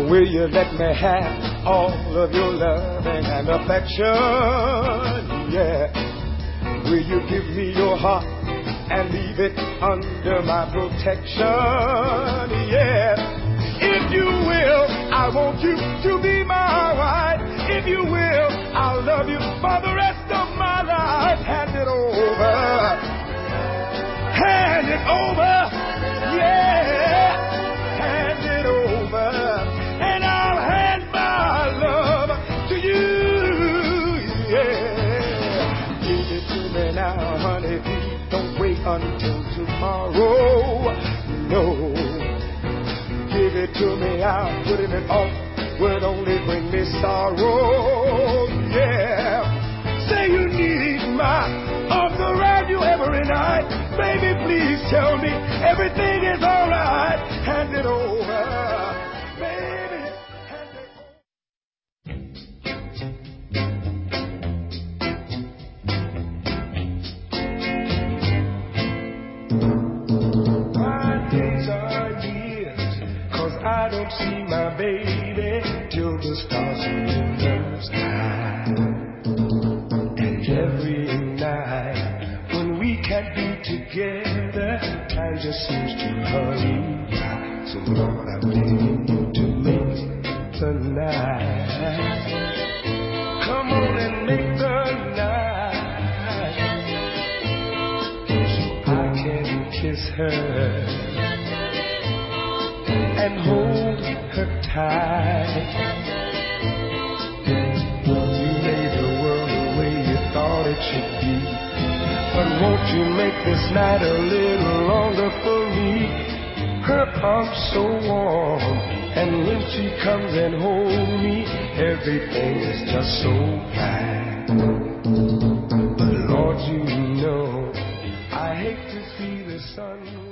Will you let me have all of your loving and affection? Yeah. Will you give me your heart and leave it under my protection? Yeah. If you will, I want you to be my wife. If you will, I'll love you for the rest of my life. Hand it over. Hand it over. Yeah. Hand it over. And I'll hand my love to you. Yeah. Give it to me now, honey. Please don't wait until tomorrow. No. Give it to me out, putting it off would only bring me sorrow. Yeah. Say you need my arms around you every night. Baby, please tell me everything is alright. Hand it over, baby. Hand it over. My days are years, 'cause I don't see my baby till the stars are in the sky. And every night when we can't be together, time just seems to hurry by. So Lord, I'm begging you to make the night. Come on and make the night, so I can kiss her and hold her tight. You made the world the way you thought it should be, but won't you make this night a little longer for me? Her arms so warm, and when she comes and holds me, everything is just so right. But Lord, you know I hate to see the sun